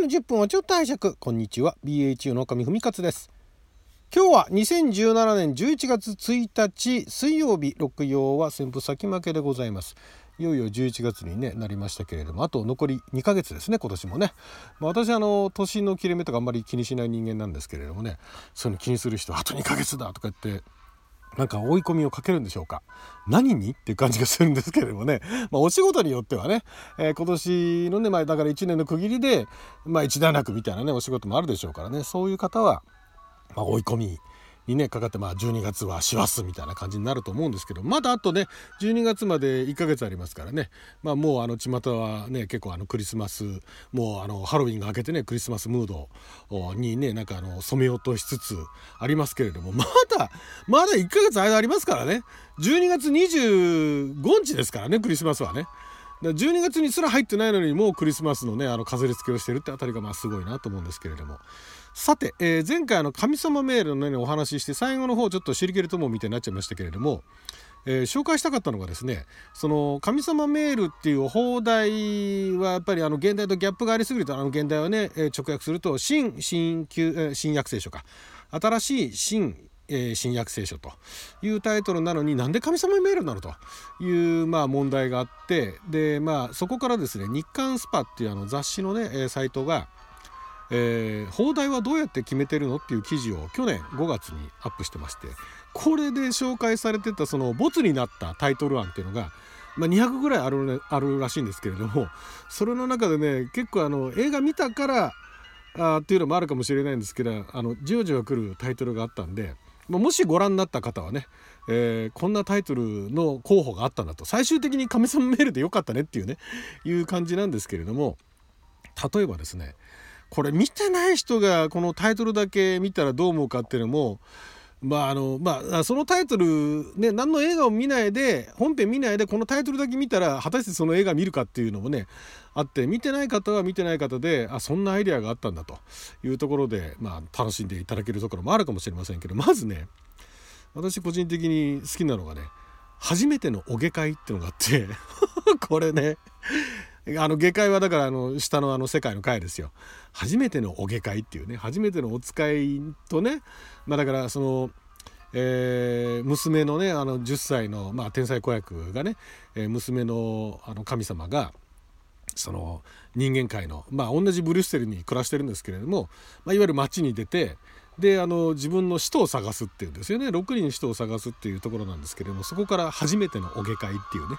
の10分をちょっと拝借。こんにちは、 BHU の上文勝です。今日は2017年11月1日水曜日、六曜は旋風先負けでございます。いよいよ11月に、なりましたけれども、あと残り2ヶ月ですね、今年もね。私年の切れ目とかあんまり気にしない人間なんですけれどもね、そういうの気にする人はあと2ヶ月だとか言ってなんか追い込みをかけるんでしょうか。何にっていう感じがするんですけれどもね、お仕事によってはね、今年のね、だから1年の区切りで、一段落みたいなねお仕事もあるでしょうからね、そういう方は、追い込みにねかかって、12月は師走みたいな感じになると思うんですけど、まだあとね12月まで1ヶ月ありますからね、もう巷はね結構クリスマス、もうハロウィンが明けてねクリスマスムードにねなんか染めようとしつつありますけれども、まだ1ヶ月間ありますからね。12月25日ですからね、クリスマスはね。12月にすら入ってないのにもうクリスマスのね飾り付けをしてるってあたりがすごいなと思うんですけれども、さて、前回神様メールのねお話しして、最後の方ちょっとシリケルトモみたいになっちゃいましたけれども、紹介したかったのがですね、その神様メールっていう放題はやっぱり現代とギャップがありすぎると、現代はね、直訳すると新約聖書か、新しい新約聖書というタイトルなのに、なんで神様メールなのという問題があって、でそこからですね、日刊スパっていう雑誌のねサイトが、放題はどうやって決めてるのっていう記事を去年5月にアップしてまして、これで紹介されてたそのボツになったタイトル案っていうのが、200ぐらいあるらしいんですけれども、それの中でね結構映画見たからっていうのもあるかもしれないんですけど、じわじわ来るタイトルがあったんで、もしご覧になった方はね、こんなタイトルの候補があったんだと、最終的に神様メールでよかったねっていうねいう感じなんですけれども、例えばですね、これ見てない人がこのタイトルだけ見たらどう思うかっていうのも、そのタイトルね、何の映画を見ないで、本編見ないでこのタイトルだけ見たら果たしてその映画見るかっていうのもねあって、見てない方は見てない方で、そんなアイデアがあったんだというところで、楽しんでいただけるところもあるかもしれませんけど、まずね私個人的に好きなのがね、初めてのお下界っていうのがあってこれね、下界はだから下の世界の界ですよ。初めてのお下界っていうね、初めてのお使いとね、だからその、娘のね10歳の、天才子役がね、娘の神様がその人間界の、同じブリュッセルに暮らしてるんですけれども、いわゆる街に出て、で自分の使徒を探すっていうんですよね。6人使徒を探すっていうところなんですけれども、そこから初めてのお下界っていうね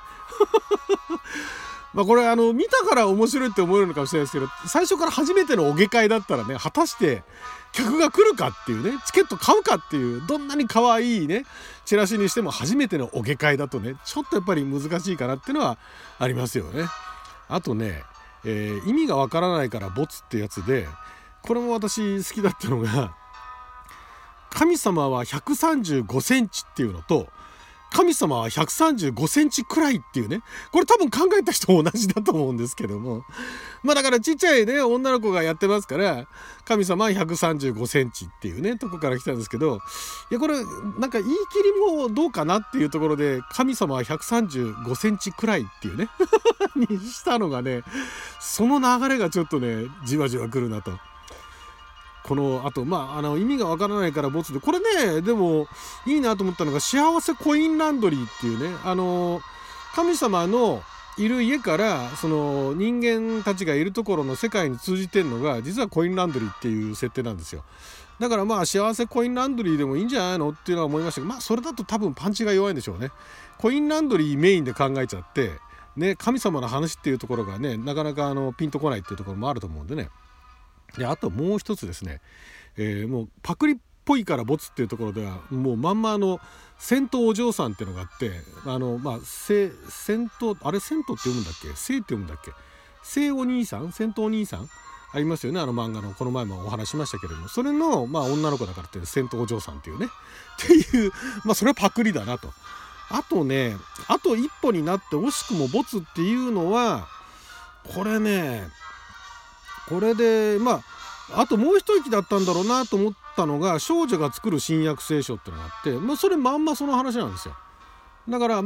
これ見たから面白いって思えるのかもしれないですけど、最初から初めてのお下界だったらね、果たして客が来るかっていうね、チケット買うかっていう、どんなに可愛いねチラシにしても初めてのお下界だとね、ちょっとやっぱり難しいかなっていうのはありますよね。あとね、意味がわからないからボツってやつで、これも私好きだったのが、神様は135センチっていうのと、神様は135センチくらいっていうね、これ多分考えた人同じだと思うんですけども、だからちっちゃいね女の子がやってますから、神様は135センチっていうねとこから来たんですけど、いやこれなんか言い切りもどうかなっていうところで、神様は135センチくらいっていうねにしたのがね、その流れがちょっとねじわじわくるなと。このあと意味がわからないからボツで、これねでもいいなと思ったのが、幸せコインランドリーっていうね、神様のいる家からその人間たちがいるところの世界に通じてるのが、実はコインランドリーっていう設定なんですよ。だから幸せコインランドリーでもいいんじゃないのっていうのは思いましたけど、それだと多分パンチが弱いんでしょうね。コインランドリーメインで考えちゃってね、神様の話っていうところがねなかなかピンとこないっていうところもあると思うんでね。であともう一つですね、もうパクリっぽいからボツっていうところでは、もうまんま戦闘お嬢さんっていうのがあって、戦闘あれ戦闘って読むんだっけ、聖って読むんだっけ、聖お兄さん、戦闘お兄さんありますよね、漫画の。この前もお話しましたけれども、それの女の子だからって戦闘お嬢さんっていうねっていう、それはパクリだなと。あとね、あと一歩になって惜しくもボツっていうのは、これね、これであともう一息だったんだろうなと思ったのが、少女が作る新約聖書ってのがあって、それまんまその話なんですよ。だから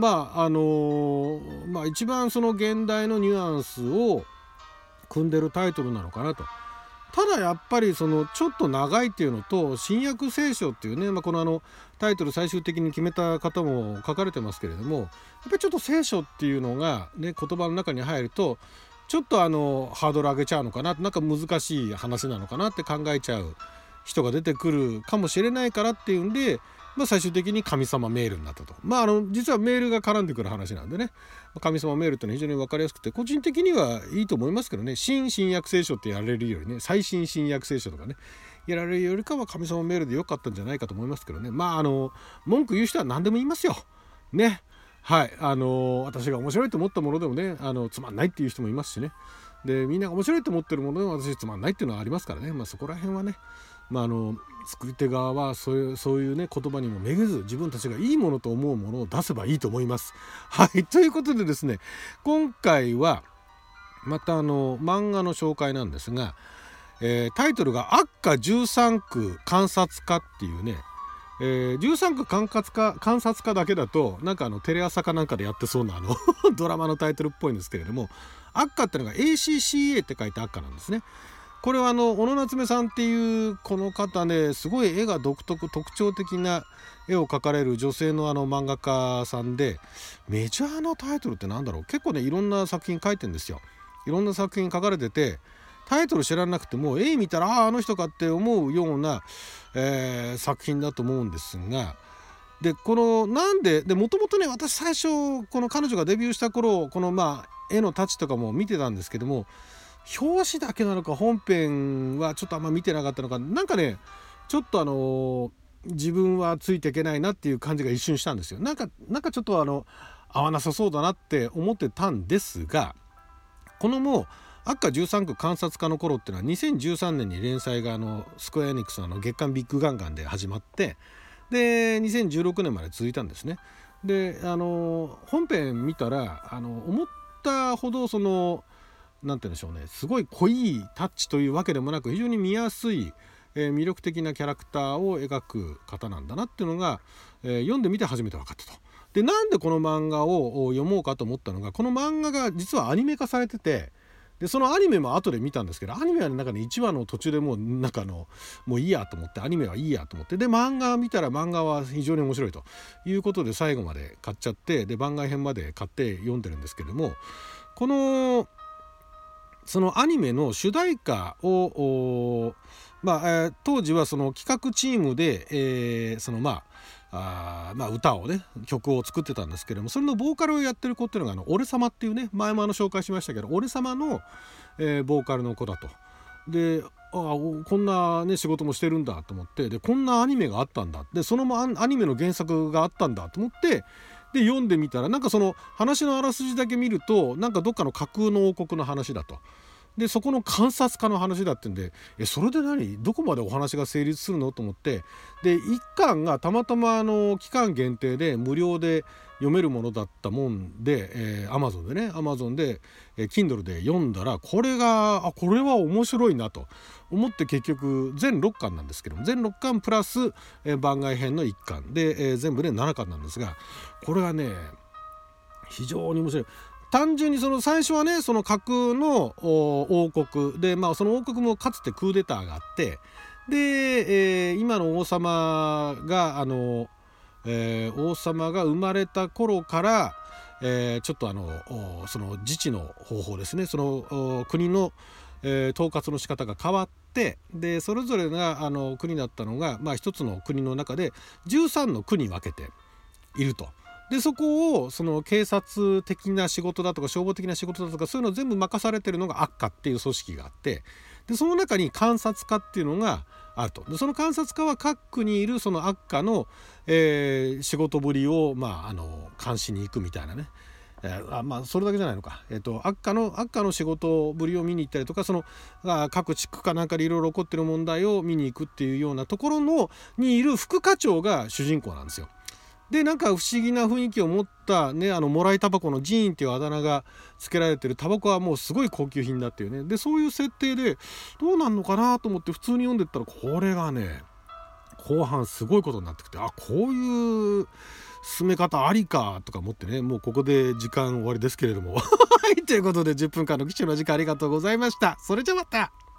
一番その現代のニュアンスを組んでるタイトルなのかなとただやっぱりそのちょっと長いっていうのと、新約聖書っていうね、このタイトル最終的に決めた方も書かれてますけれども、やっぱりちょっと聖書っていうのがね、言葉の中に入るとちょっとハードル上げちゃうのかな、なんか難しい話なのかなって考えちゃう人が出てくるかもしれないからっていうんで、最終的に神様メールになったと。実はメールが絡んでくる話なんでね、神様メールってのは非常に分かりやすくて、個人的にはいいと思いますけどね。新約聖書ってやられるよりね、最新新約聖書とかねやられるよりかは神様メールで良かったんじゃないかと思いますけどね。文句言う人は何でも言いますよね。はい、私が面白いと思ったものでもね、つまんないっていう人もいますしね。で、みんなが面白いと思ってるものでも私つまんないっていうのはありますからね。そこら辺はね、作り手側はそういうね言葉にもめげず、自分たちがいいものと思うものを出せばいいと思います。はい、ということでですね、今回はまた漫画の紹介なんですが、タイトルが悪化13区観察家っていうね、13区観察家だけだとなんかテレ朝かなんかでやってそうなドラマのタイトルっぽいんですけれども、悪化ってのが ACCA って書いて悪化なんですね。これは小野夏目さんっていうこの方ね、すごい絵が特徴的な絵を描かれる女性の漫画家さんで、メジャーなタイトルってなんだろう、結構ねいろんな作品描いてるんですよ。いろんな作品描かれてて、タイトル知らなくても絵見たらあの人かって思うような、作品だと思うんですが、でもともとね、私最初この彼女がデビューした頃、この絵のタッチとかも見てたんですけども、表紙だけなのか本編はちょっとあんま見てなかったのか、なんかねちょっと自分はついていけないなっていう感じが一瞬したんですよ。なんかちょっと合わなさそうだなって思ってたんですが、このもう悪化13区観察家の頃っていうのは2013年に連載がスクエアエニックスの月刊ビッグガンガンで始まって、で2016年まで続いたんですね。で本編見たら思ったほどなんて言うんでしょうね、すごい濃いタッチというわけでもなく、非常に見やすい、魅力的なキャラクターを描く方なんだなっていうのが、読んでみて初めて分かったと。で、なんでこの漫画を読もうかと思ったのが、この漫画が実はアニメ化されてて、でそのアニメも後で見たんですけど、アニメは中で1話の途中でもうもういいやと思って、アニメはいいやと思って、で漫画を見たら漫画は非常に面白いということで最後まで買っちゃって、で番外編まで買って読んでるんですけども、そのアニメの主題歌を当時はその企画チームで、歌をね、曲を作ってたんですけども、それのボーカルをやってる子っていうのが俺様っていうね、前も紹介しましたけど、俺様の、ボーカルの子だと。で、こんなね仕事もしてるんだと思って、でこんなアニメがあったんだ、でそのアニメの原作があったんだと思って、で読んでみたら、なんかその話のあらすじだけ見ると、なんかどっかの架空の王国の話だと。でそこの観察家の話だってんで、それでどこまでお話が成立するのと思って、で一巻がたまたま期間限定で無料で読めるものだったもんで、Amazon で、Kindle で読んだら、これは面白いなと思って、結局全6巻なんですけども、全6巻プラス、番外編の1巻で、全部で7巻なんですが、これはね非常に面白い。単純に最初はね、その架空の王国で、その王国もかつてクーデターがあって、で、今の王様が生まれた頃から、ちょっとその自治の方法ですね、その国の、統括の仕方が変わって、でそれぞれが国だったのが、一つの国の中で13の区に分けていると。でそこをその警察的な仕事だとか消防的な仕事だとか、そういうのを全部任されてるのが悪化っていう組織があって、でその中に監察課っていうのがあると。でその監察課は各区にいるその悪化の、仕事ぶりを監視に行くみたいなね、それだけじゃないのか、悪化の仕事ぶりを見に行ったりとか、その各地区かなんかでいろいろ起こってる問題を見に行くっていうようなところにいる副課長が主人公なんですよ。でなんか不思議な雰囲気を持ったね、もらいタバコのジーンっていうあだ名がつけられてるタバコはもうすごい高級品だっていうね。でそういう設定でどうなんのかなと思って普通に読んでったら、これがね後半すごいことになってきて、こういう進め方ありかとか思ってね、もうここで時間終わりですけれどもはい、ということで10分間の貴重な時間ありがとうございました。それじゃまた。